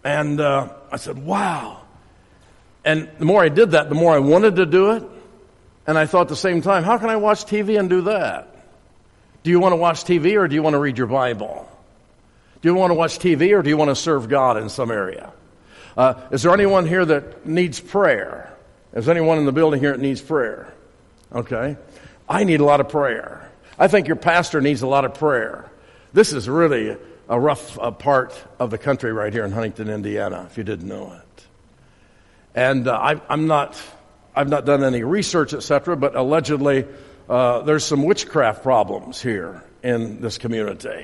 And I said, wow. And the more I did that, the more I wanted to do it. And I thought at the same time, how can I watch TV and do that? Do you want to watch TV or do you want to read your Bible? Do you want to watch TV or do you want to serve God in some area? Is there anyone here that needs prayer? Is there anyone in the building here that needs prayer? Okay. I need a lot of prayer. I think your pastor needs a lot of prayer. This is really a rough part of the country right here in Huntington, Indiana, if you didn't know it. And I've not done any research, etc., but allegedly there's some witchcraft problems here in this community.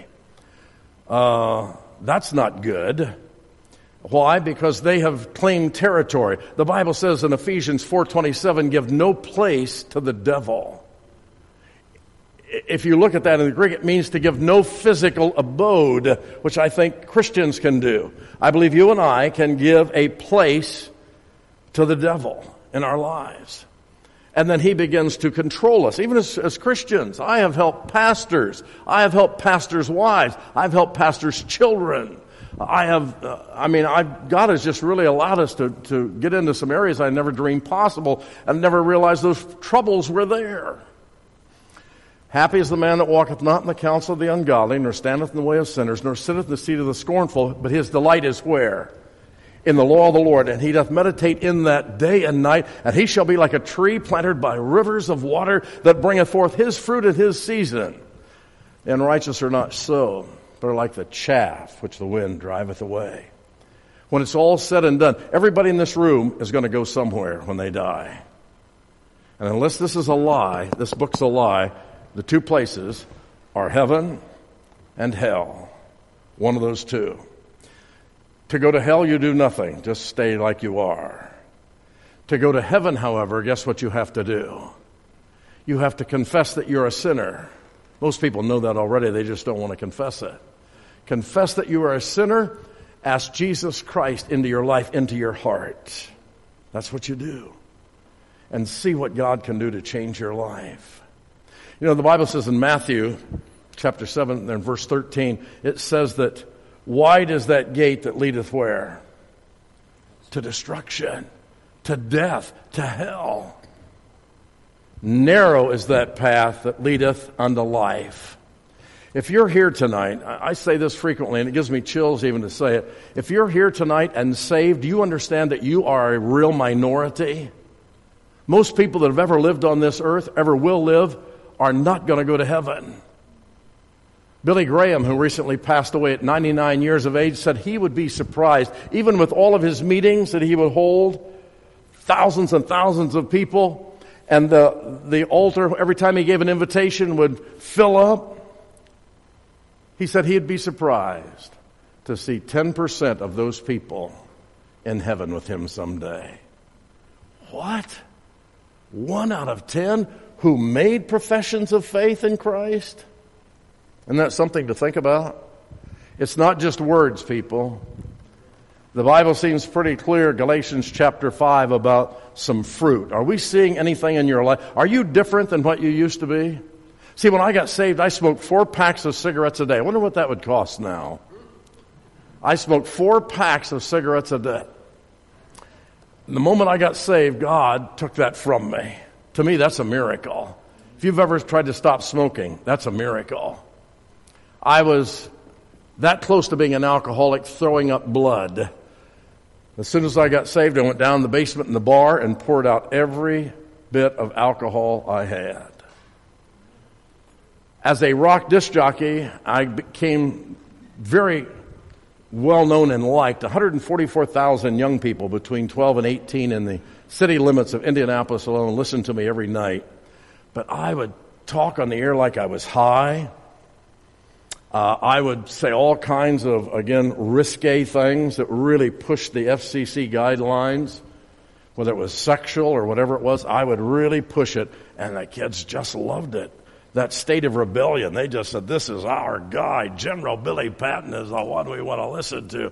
That's not good. Why? Because they have claimed territory. The Bible says in Ephesians 4:27, give no place to the devil. If you look at that in the Greek, it means to give no physical abode, which I think Christians can do. I believe you and I can give a place to the devil in our lives. And then he begins to control us. Even as Christians, I have helped pastors. I have helped pastors' wives. I've helped pastors' children. God has just really allowed us to get into some areas I never dreamed possible and never realized those troubles were there. Happy is the man that walketh not in the counsel of the ungodly, nor standeth in the way of sinners, nor sitteth in the seat of the scornful, but his delight is where? In the law of the Lord, and he doth meditate in that day and night, and he shall be like a tree planted by rivers of water that bringeth forth his fruit in his season. The unrighteous are not so, but are like the chaff which the wind driveth away. When it's all said and done, everybody in this room is going to go somewhere when they die. And unless this is a lie, this book's a lie, the two places are heaven and hell. One of those two. To go to hell, you do nothing. Just stay like you are. To go to heaven, however, guess what you have to do? You have to confess that you're a sinner. Most people know that already. They just don't want to confess it. Confess that you are a sinner. Ask Jesus Christ into your life, into your heart. That's what you do. And see what God can do to change your life. You know, the Bible says in Matthew chapter 7 and verse 13, it says that wide is that gate that leadeth where? To destruction, to death, to hell. Narrow is that path that leadeth unto life. If you're here tonight, I say this frequently, and it gives me chills even to say it. If you're here tonight and saved, do you understand that you are a real minority? Most people that have ever lived on this earth, ever will live, are not going to go to heaven. Billy Graham, who recently passed away at 99 years of age, said he would be surprised, even with all of his meetings that he would hold, thousands and thousands of people, and the altar, every time he gave an invitation, would fill up. He said he'd be surprised to see 10% of those people in heaven with him someday. What? 1 out of 10 who made professions of faith in Christ? Isn't that something to think about? It's not just words, people. The Bible seems pretty clear, Galatians chapter 5, about some fruit. Are we seeing anything in your life? Are you different than what you used to be? See, when I got saved, I smoked 4 packs of cigarettes a day. I wonder what that would cost now. I smoked 4 packs of cigarettes a day. The moment I got saved, God took that from me. To me, that's a miracle. If you've ever tried to stop smoking, that's a miracle. I was that close to being an alcoholic, throwing up blood. As soon as I got saved, I went down the basement in the bar and poured out every bit of alcohol I had. As a rock disc jockey, I became very well known and liked. 144,000 young people between 12 and 18 in the city limits of Indianapolis alone listened to me every night. But I would talk on the air like I was high. I would say all kinds of, again, risque things that really pushed the FCC guidelines, whether it was sexual or whatever it was. I would really push it, and the kids just loved it. That state of rebellion, they just said, this is our guy. General Billy Patton is the one we want to listen to.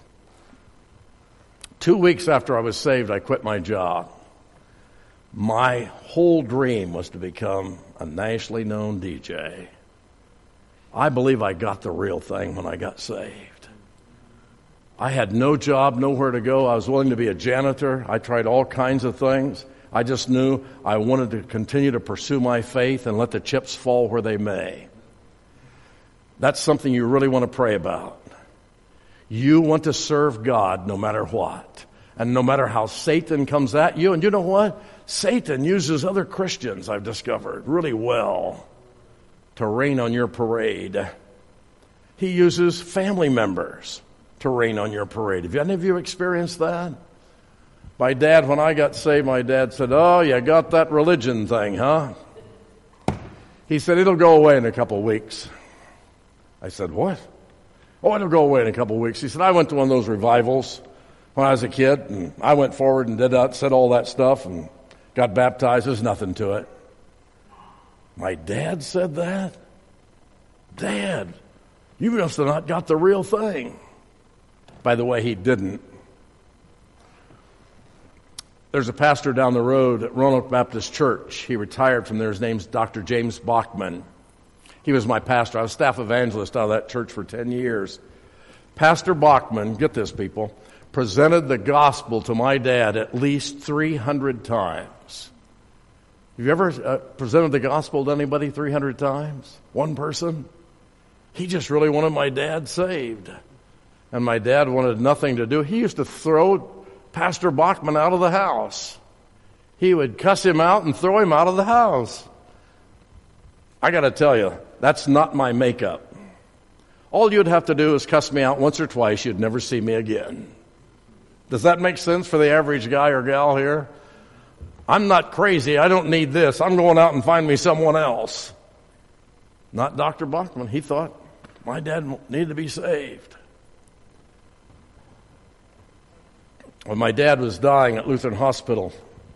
2 weeks after I was saved, I quit my job. My whole dream was to become a nationally known DJ. I believe I got the real thing when I got saved. I had no job, nowhere to go. I was willing to be a janitor. I tried all kinds of things. I just knew I wanted to continue to pursue my faith and let the chips fall where they may. That's something you really want to pray about. You want to serve God no matter what. And no matter how Satan comes at you. And you know what? Satan uses other Christians, I've discovered, really well to rain on your parade. He uses family members to rain on your parade. Have any of you experienced that? My dad, when I got saved, my dad said, "Oh, you got that religion thing, huh?" He said, "It'll go away in a couple of weeks." I said, "What?" "Oh, it'll go away in a couple of weeks." He said, "I went to one of those revivals when I was a kid, and I went forward and did that, said all that stuff, and got baptized. There's nothing to it." My dad said that? Dad, you must have not got the real thing. By the way, he didn't. There's a pastor down the road at Roanoke Baptist Church. He retired from there. His name's Dr. James Bachman. He was my pastor. I was staff evangelist out of that church for 10 years. Pastor Bachman, get this, people, presented the gospel to my dad at least 300 times. Have you ever presented the gospel to anybody 300 times? One person? He just really wanted my dad saved. And my dad wanted nothing to do. He used to throw Pastor Bachman out of the house. He would cuss him out and throw him out of the house. I got to tell you, that's not my makeup. All you'd have to do is cuss me out once or twice. You'd never see me again. Does that make sense for the average guy or gal here? I'm not crazy. I don't need this. I'm going out and find me someone else. Not Dr. Bachman. He thought my dad needed to be saved. When my dad was dying at Lutheran Hospital,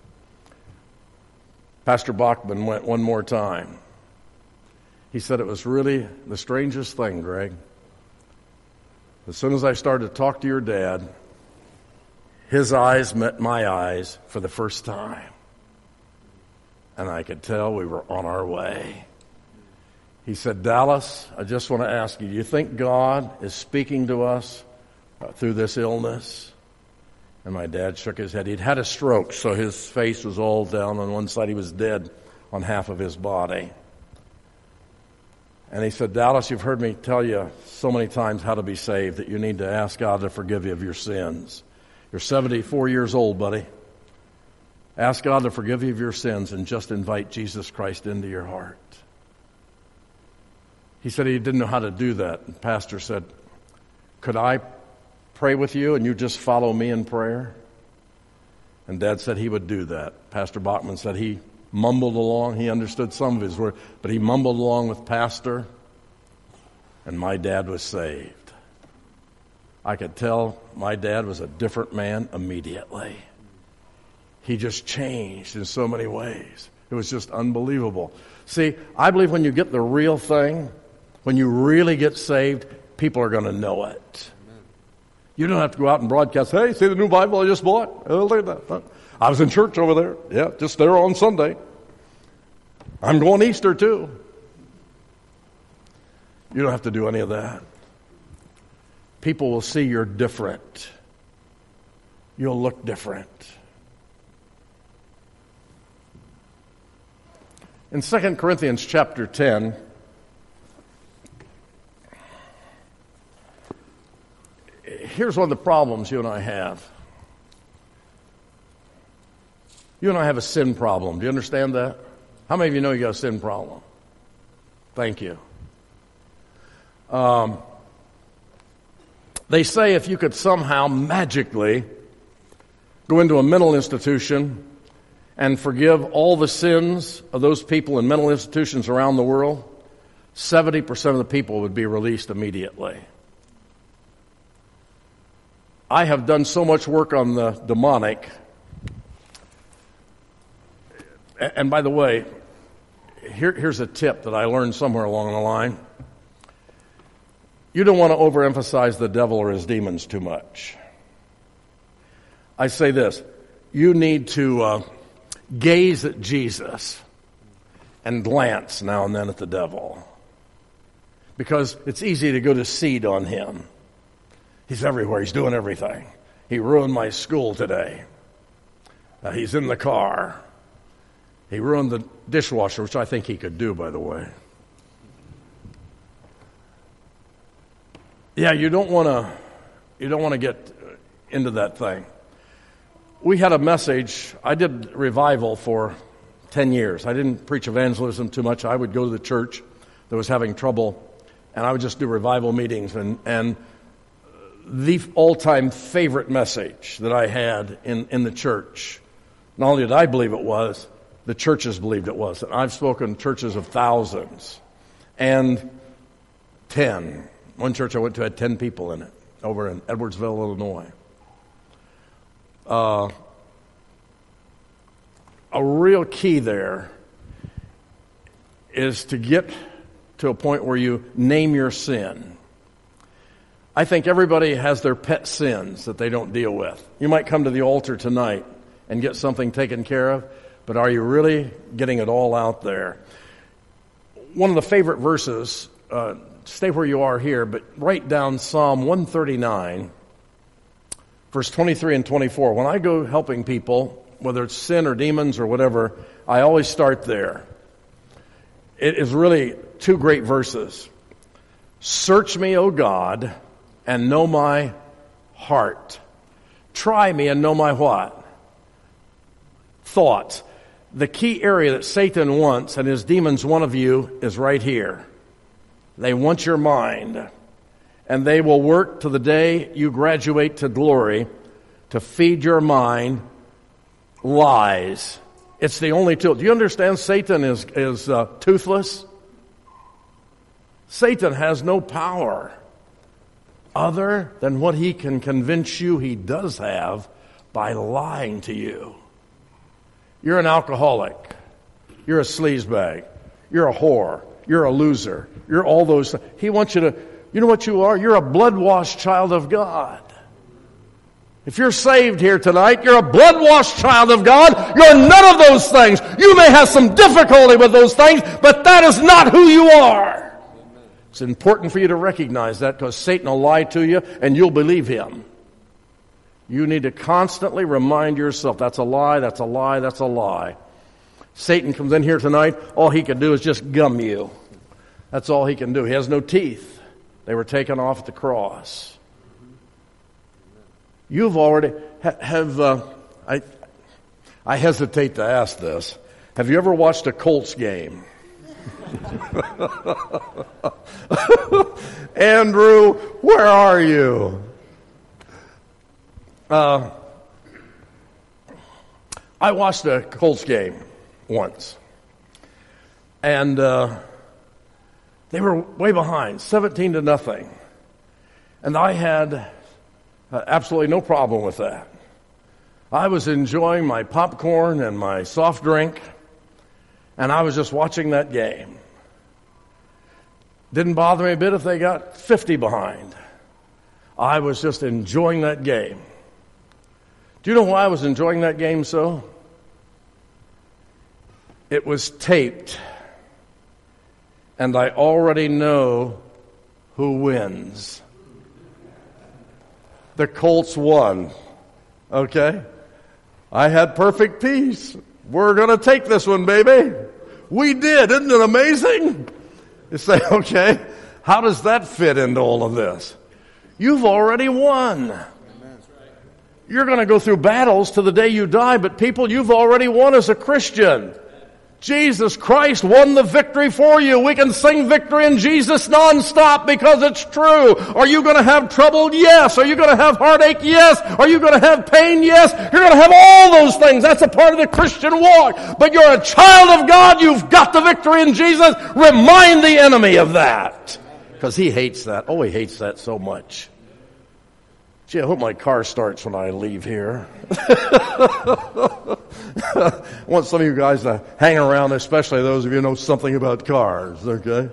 Pastor Bachman went one more time. He said, "It was really the strangest thing, Greg. As soon as I started to talk to your dad, his eyes met my eyes for the first time. And I could tell we were on our way." He said, "Dallas, I just want to ask you, do you think God is speaking to us through this illness?" And my dad shook his head. He'd had a stroke, so his face was all down on one side. He was dead on half of his body. And he said, "Dallas, you've heard me tell you so many times how to be saved that you need to ask God to forgive you of your sins. You're 74 years old, buddy. Ask God to forgive you of your sins and just invite Jesus Christ into your heart." He said he didn't know how to do that. And Pastor said, "Could I pray with you and you just follow me in prayer?" And Dad said he would do that. Pastor Bachman said he mumbled along. He understood some of his words, but he mumbled along with Pastor, and my dad was saved. I could tell my dad was a different man immediately. He just changed in so many ways. It was just unbelievable. See, I believe when you get the real thing, when you really get saved, people are going to know it. You don't have to go out and broadcast, "Hey, see the new Bible I just bought? Oh, look at that. I was in church over there. Yeah, just there on Sunday. I'm going Easter too." You don't have to do any of that. People will see you're different. You'll look different. In 2 Corinthians chapter 10, here's one of the problems you and I have. You and I have a sin problem. Do you understand that? How many of you know you got a sin problem? Thank you. They say if you could somehow magically go into a mental institution and forgive all the sins of those people in mental institutions around the world, 70% of the people would be released immediately. I have done so much work on the demonic. And by the way, here's a tip that I learned somewhere along the line. You don't want to overemphasize the devil or his demons too much. I say this, you need to gaze at Jesus and glance now and then at the devil. Because it's easy to go to seed on him. He's everywhere. He's doing everything. He ruined my school today. He's in the car. He ruined the dishwasher, which I think he could do, by the way. Yeah, you don't want to get into that thing. We had a message. I did revival for 10 years. I didn't preach evangelism too much. I would go to the church that was having trouble, and I would just do revival meetings. And the all-time favorite message that I had in the church, not only did I believe it was, the churches believed it was. And I've spoken to churches of thousands. And 10. One church I went to had 10 people in it, over in Edwardsville, Illinois. A real key there is to get to a point where you name your sin. I think everybody has their pet sins that they don't deal with. You might come to the altar tonight and get something taken care of, but are you really getting it all out there? One of the favorite verses, stay where you are here, but write down Psalm 139, verse 23 and 24. When I go helping people, whether it's sin or demons or whatever, I always start there. It is really two great verses. Search me, O God, and know my heart. Try me and know my what? Thoughts. The key area that Satan wants and his demons want of you is right here. They want your mind. And they will work to the day you graduate to glory to feed your mind lies. It's the only tool. Do you understand Satan is toothless? Satan has no power other than what he can convince you he does have by lying to you. You're an alcoholic. You're a sleazebag. You're a whore. You're a loser. You're all those things. He wants you to, you know what you are? You're a blood-washed child of God. If you're saved here tonight, you're a blood-washed child of God. You're none of those things. You may have some difficulty with those things, but that is not who you are. It's important for you to recognize that because Satan will lie to you and you'll believe him. You need to constantly remind yourself, that's a lie, that's a lie, that's a lie. Satan comes in here tonight, all he can do is just gum you. That's all he can do. He has no teeth. They were taken off at the cross. You've already, I hesitate to ask this. Have you ever watched a Colts game? Andrew, where are you? I watched a Colts game once. And they were way behind, 17-0. And I had absolutely no problem with that. I was enjoying my popcorn and my soft drink, and I was just watching that game. Didn't bother me a bit if they got 50 behind. I was just enjoying that game. Do you know why I was enjoying that game so? It was taped, and I already know who wins. The Colts won. Okay? I had perfect peace. We're going to take this one, baby. We did. Isn't it amazing? You say, okay, how does that fit into all of this? You've already won. You're going to go through battles to the day you die, but people, you've already won as a Christian. Jesus Christ won the victory for you. We can sing victory in Jesus nonstop because it's true. Are you going to have trouble? Yes. Are you going to have heartache? Yes. Are you going to have pain? Yes. You're going to have all those things. That's a part of the Christian walk. But you're a child of God. You've got the victory in Jesus. Remind the enemy of that. Because he hates that. Oh, he hates that so much. Gee, I hope my car starts when I leave here. I want some of you guys to hang around, especially those of you who know something about cars, okay?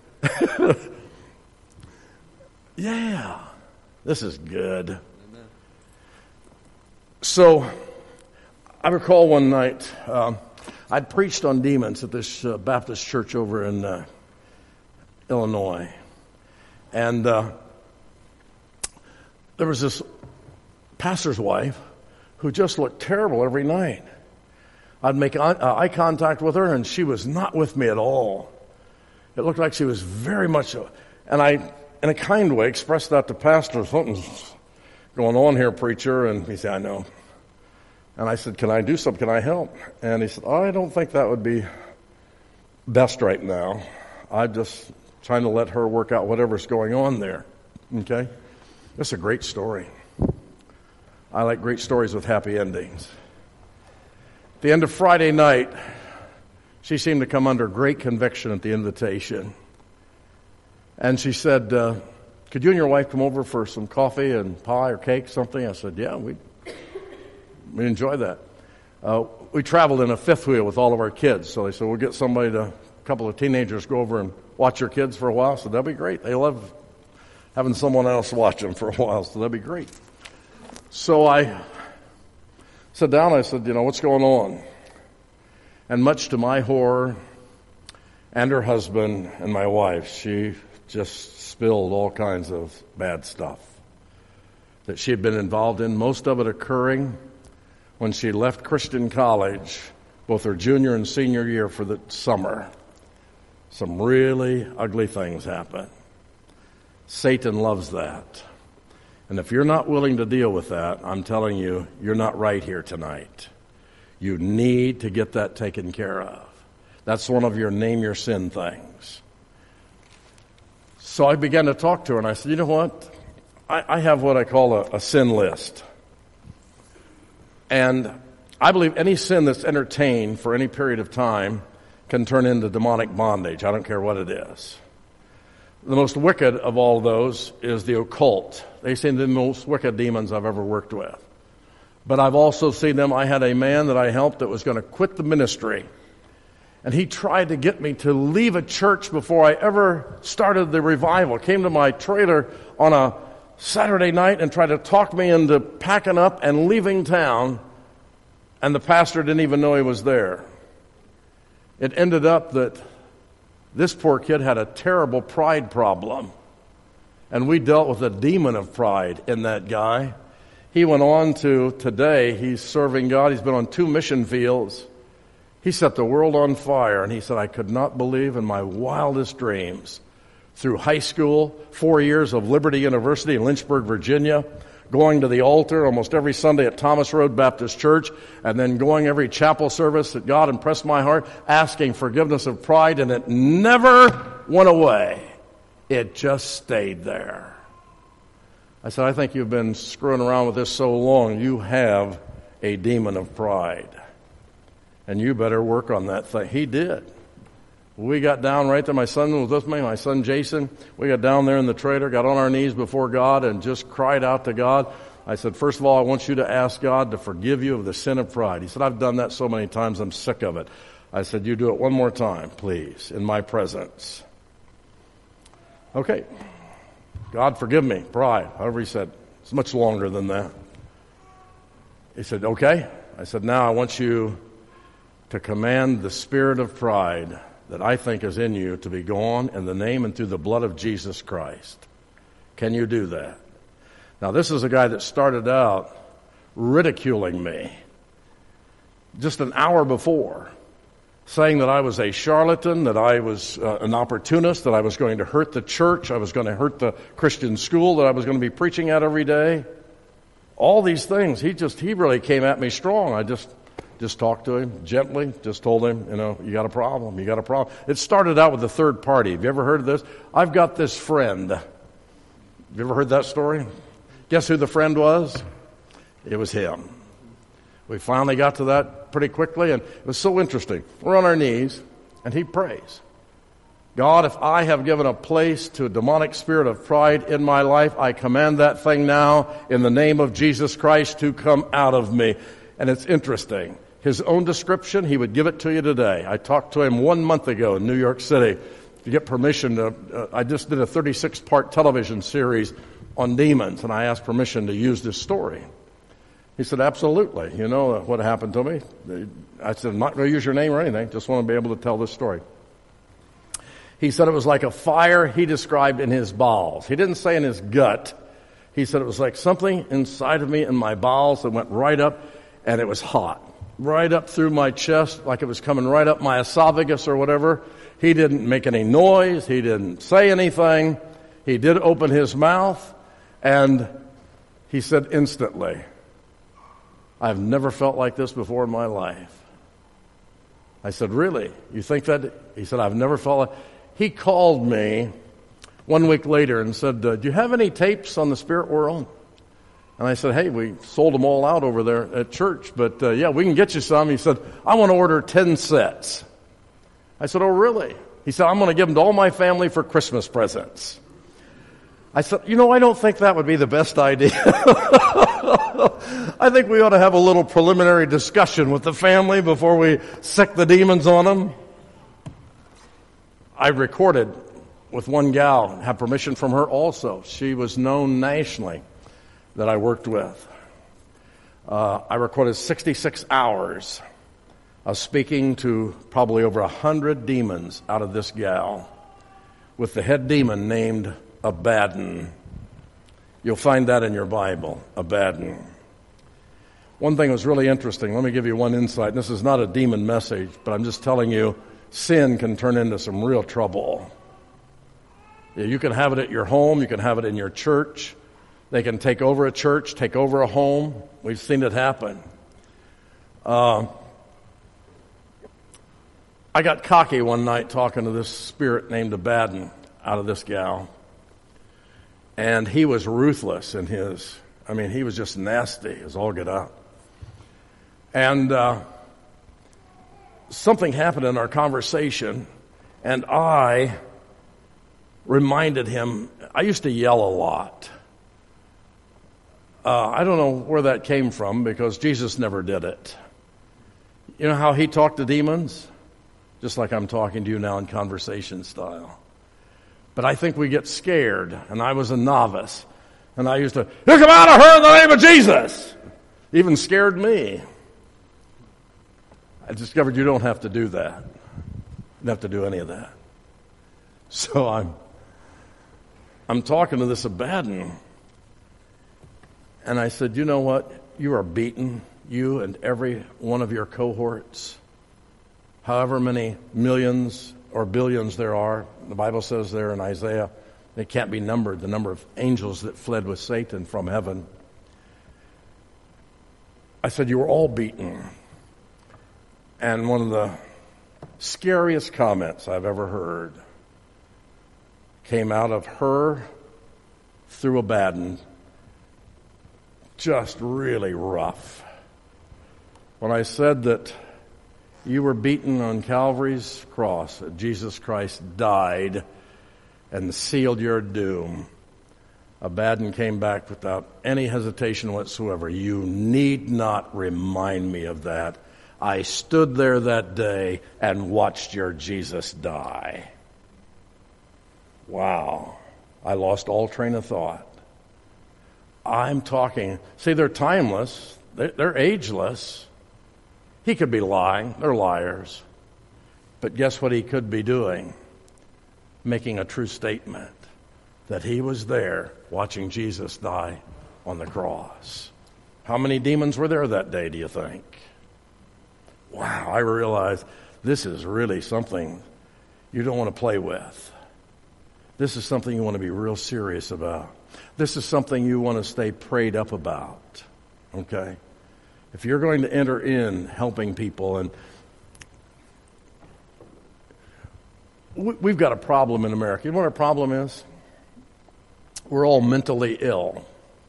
Yeah, this is good. Amen. So, I recall one night, I'd preached on demons at this Baptist church over in Illinois. And there was this pastor's wife who just looked terrible every night. I'd make eye contact with her, and she was not with me at all. It looked like she was very much, and I, in a kind way, expressed that to Pastor. Something's going on here, preacher. And he said, I know. And I said, can I do something? Can I help? And he said, I don't think that would be best right now. I'm just trying to let her work out whatever's going on there. Okay? That's a great story. I like great stories with happy endings. At the end of Friday night, she seemed to come under great conviction at the invitation. And she said, could you and your wife come over for some coffee and pie or cake, something? I said, yeah, we enjoy that. We traveled in a fifth wheel with all of our kids. So they said, we'll get a couple of teenagers go over and watch your kids for a while. So that'd be great. They love having someone else watch them for a while. So that'd be great. So I sat down. I said, what's going on? And much to my horror and her husband and my wife, she just spilled all kinds of bad stuff that she had been involved in, most of it occurring when she left Christian college, both her junior and senior year for the summer. Some really ugly things happen. Satan loves that. And if you're not willing to deal with that, I'm telling you, you're not right here tonight. You need to get that taken care of. That's one of your name your sin things. So I began to talk to her, and I said, you know what? I have what I call a sin list. And I believe any sin that's entertained for any period of time can turn into demonic bondage. I don't care what it is. The most wicked of all those is the occult. They seem the most wicked demons I've ever worked with. But I've also seen them. I had a man that I helped that was going to quit the ministry. And he tried to get me to leave a church before I ever started the revival. Came to my trailer on a Saturday night and tried to talk me into packing up and leaving town. And the pastor didn't even know he was there. It ended up that this poor kid had a terrible pride problem. And we dealt with a demon of pride in that guy. He went on to today, he's serving God. He's been on 2 mission fields. He set the world on fire. And he said, I could not believe in my wildest dreams. Through high school, 4 years of Liberty University in Lynchburg, Virginia, going to the altar almost every Sunday at Thomas Road Baptist Church, and then going every chapel service that God impressed my heart, asking forgiveness of pride, and it never went away. It just stayed there. I said, I think you've been screwing around with this so long, you have a demon of pride. And you better work on that thing. He did. We got down right there. My son was with me, my son Jason. We got down there in the trailer, got on our knees before God and just cried out to God. I said, first of all, I want you to ask God to forgive you of the sin of pride. He said, I've done that so many times, I'm sick of it. I said, you do it one more time, please, in my presence. Okay. God, forgive me, pride. However he said, it's much longer than that. He said, okay. I said, now I want you to command the spirit of pride that I think is in you to be gone in the name and through the blood of Jesus Christ. Can you do that? Now, this is a guy that started out ridiculing me just an hour before, saying that I was a charlatan, that I was an opportunist, that I was going to hurt the church, I was going to hurt the Christian school that I was going to be preaching at every day. All these things, he really came at me strong. I just talked to him gently, just told him, you got a problem, It started out with a third party. Have you ever heard of this? I've got this friend. Have you ever heard that story? Guess who the friend was? It was him. We finally got to that pretty quickly, and it was so interesting. We're on our knees, and he prays. God, if I have given a place to a demonic spirit of pride in my life, I command that thing now in the name of Jesus Christ to come out of me. And it's interesting. His own description, he would give it to you today. I talked to him 1 month ago in New York City to get permission to, I just did a 36-part television series on demons, and I asked permission to use this story. He said, absolutely. You know what happened to me? I said, I'm not going to use your name or anything. Just want to be able to tell this story. He said it was like a fire he described in his bowels. He didn't say in his gut. He said it was like something inside of me in my bowels that went right up, and it was hot. Right up through my chest, like it was coming right up my esophagus or whatever. He didn't make any noise. He didn't say anything. He did open his mouth, and he said instantly, I've never felt like this before in my life. I said, really? You think that? He said, I've never felt like... He called me 1 week later and said, do you have any tapes on the spirit world? And I said, hey, we sold them all out over there at church, but yeah, we can get you some. He said, I want to order 10 sets. I said, oh, really? He said, I'm going to give them to all my family for Christmas presents. I said, I don't think that would be the best idea. I think we ought to have a little preliminary discussion with the family before we sick the demons on them. I recorded with one gal, had permission from her also. She was known nationally that I worked with. I recorded 66 hours of speaking to probably over 100 demons out of this gal, with the head demon named Abaddon. You'll find that in your Bible, Abaddon. One thing was really interesting. Let me give you one insight. This is not a demon message, but I'm just telling you, sin can turn into some real trouble. You can have it at your home. You can have it in your church. They can take over a church, take over a home. We've seen it happen. I got cocky one night talking to this spirit named Abaddon out of this gal. And he was ruthless in he was just nasty as all get out. And something happened in our conversation, and I reminded him, I used to yell a lot. I don't know where that came from, because Jesus never did it. You know how he talked to demons? Just like I'm talking to you now in conversation style. But I think we get scared, and I was a novice, and I used to, you come out of her in the name of Jesus! Even scared me. I discovered you don't have to do that. You don't have to do any of that. So I'm talking to this Abaddon, and I said, you know what? You are beaten, you and every one of your cohorts. However many millions or billions there are, the Bible says there in Isaiah, they can't be numbered, the number of angels that fled with Satan from heaven. I said, you were all beaten. And one of the scariest comments I've ever heard came out of her through Abaddon, just really rough. When I said that you were beaten on Calvary's cross, that Jesus Christ died and sealed your doom, Abaddon came back without any hesitation whatsoever. You need not remind me of that. I stood there that day and watched your Jesus die. Wow. I lost all train of thought. I'm talking, see, they're timeless. They're ageless. He could be lying. They're liars. But guess what he could be doing? Making a true statement that he was there watching Jesus die on the cross. How many demons were there that day, do you think? Wow, I realized this is really something you don't want to play with. This is something you want to be real serious about. This is something you want to stay prayed up about. Okay? If you're going to enter in helping people, and we've got a problem in America. You know what our problem is? We're all mentally ill.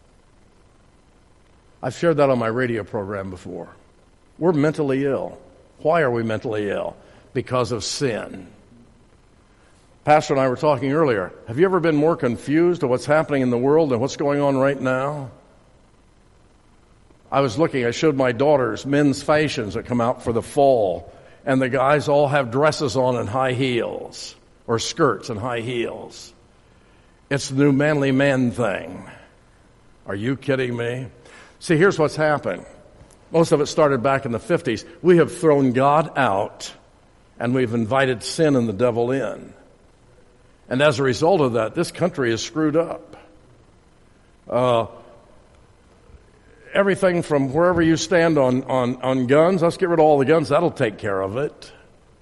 I've shared that on my radio program before. We're mentally ill. Why are we mentally ill? Because of sin. Pastor and I were talking earlier. Have you ever been more confused of what's happening in the world than what's going on right now? I showed my daughters men's fashions that come out for the fall, and the guys all have dresses on and high heels, or skirts and high heels. It's the new manly man thing. Are you kidding me? See, here's what's happened. Most of it started back in the 50s. We have thrown God out, and we've invited sin and the devil in. And as a result of that, this country is screwed up. Everything from wherever you stand on guns, let's get rid of all the guns. That'll take care of it.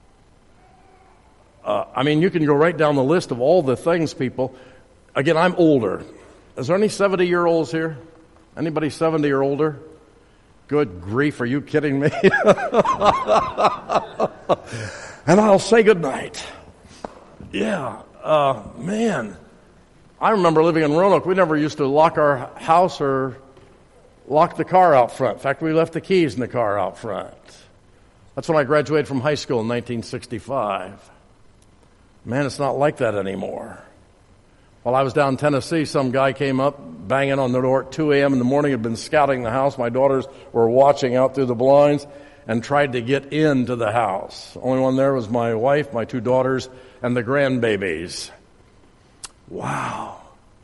You can go right down the list of all the things people. Again, I'm older. Is there any 70-year-olds here? Anybody 70 or older? Good grief, are you kidding me? And I'll say goodnight. Yeah, man. I remember living in Roanoke. We never used to lock our house or lock the car out front. In fact, we left the keys in the car out front. That's when I graduated from high school in 1965. Man, it's not like that anymore. While I was down in Tennessee, some guy came up banging on the door at 2 a.m. in the morning, had been scouting the house. My daughters were watching out through the blinds and tried to get into the house. The only one there was my wife, my 2 daughters, and the grandbabies. Wow.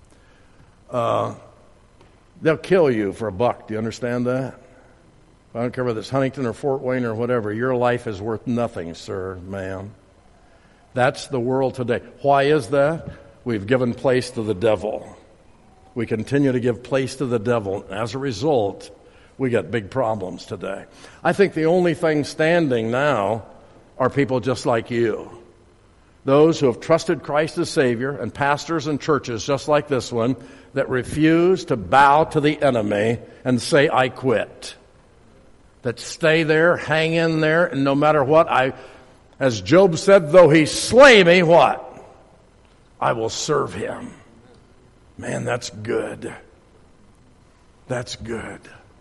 They'll kill you for $1. Do you understand that? I don't care whether it's Huntington or Fort Wayne or whatever. Your life is worth nothing, sir, ma'am. That's the world today. Why is that? We've given place to the devil. We continue to give place to the devil. As a result, we got big problems today. I think the only thing standing now are people just like you. Those who have trusted Christ as Savior, and pastors and churches just like this one that refuse to bow to the enemy and say, I quit. That stay there, hang in there, and no matter what, as Job said, though he slay me, what? I will serve him. Man, that's good. That's good.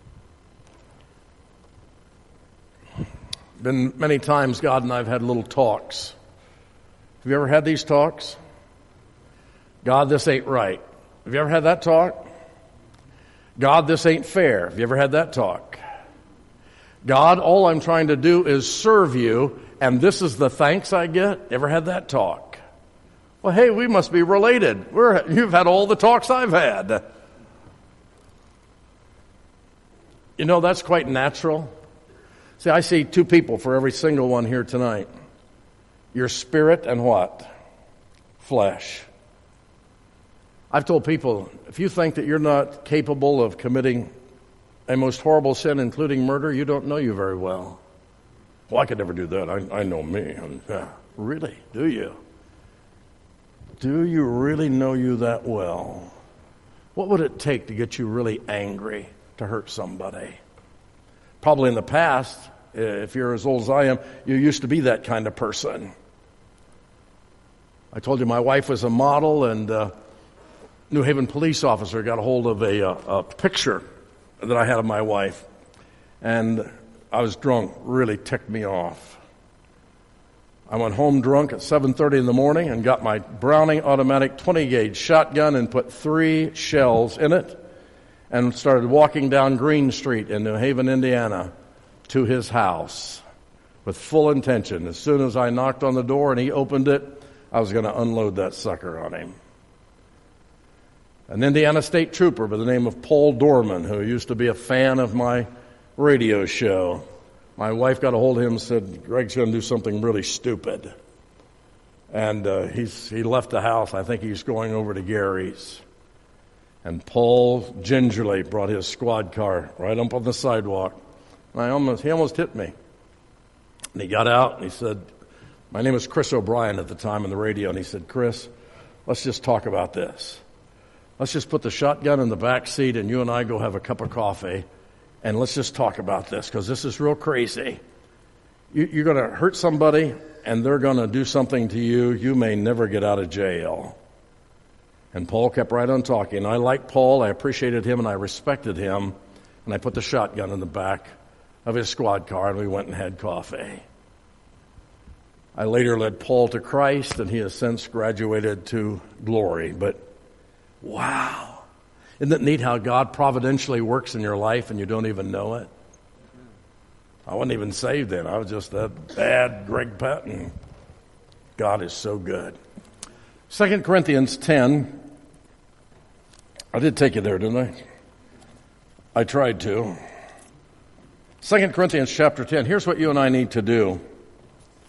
Been many times God and I have had little talks. Have you ever had these talks? God, this ain't right. Have you ever had that talk? God, this ain't fair. Have you ever had that talk? God, all I'm trying to do is serve you, and this is the thanks I get. Ever had that talk? Well, hey, we must be related. You've had all the talks I've had. You know, that's quite natural. See, I see 2 people for every single one here tonight. Your spirit and what? Flesh. I've told people, if you think that you're not capable of committing a most horrible sin, including murder, you don't know you very well. Well, I could never do that. I know me. Really? Do you? Do you really know you that well? What would it take to get you really angry to hurt somebody? Probably in the past, if you're as old as I am, you used to be that kind of person. I told you my wife was a model, and New Haven police officer got a hold of a picture that I had of my wife, and I was drunk, really ticked me off. I went home drunk at 7:30 in the morning and got my Browning automatic 20-gauge shotgun and put 3 shells in it and started walking down Green Street in New Haven, Indiana, to his house with full intention. As soon as I knocked on the door and he opened it, I was going to unload that sucker on him. An Indiana State Trooper by the name of Paul Dorman, who used to be a fan of my radio show. My wife got a hold of him and said, Greg's going to do something really stupid. And he left the house. I think he's going over to Gary's. And Paul gingerly brought his squad car right up on the sidewalk. And he almost hit me. And he got out and he said, my name was Chris O'Brien at the time on the radio. And he said, Chris, let's just talk about this. Let's just put the shotgun in the back seat and you and I go have a cup of coffee. And let's just talk about this, because this is real crazy. You're going to hurt somebody, and they're going to do something to you. You may never get out of jail. And Paul kept right on talking. I liked Paul. I appreciated him, and I respected him. And I put the shotgun in the back of his squad car, and we went and had coffee. I later led Paul to Christ, and he has since graduated to glory. But, wow. Isn't it neat how God providentially works in your life and you don't even know it? I wasn't even saved then. I was just that bad Greg Patton. God is so good. 2 Corinthians 10. I did take you there, didn't I? I tried to. 2 Corinthians chapter 10. Here's what you and I need to do.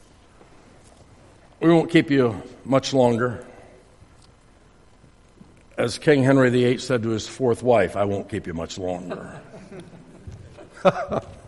We won't keep you much longer. as King Henry VIII said to his fourth wife, I won't keep you much longer.